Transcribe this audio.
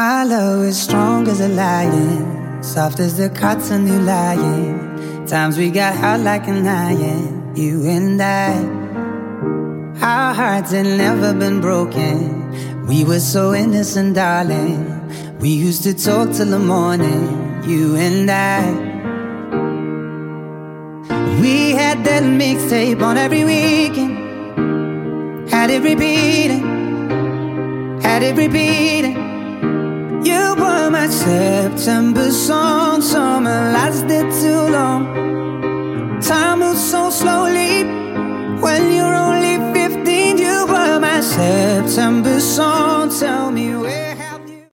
Our love is strong as a lion, soft as the cotton you lying. Times we got hot like an iron, you and I. Our hearts had never been broken. We were so innocent, darling. We used to talk till the morning, you and I. We had that mixtape on every weekend. Had it repeating, had it repeating. You were my September song, summer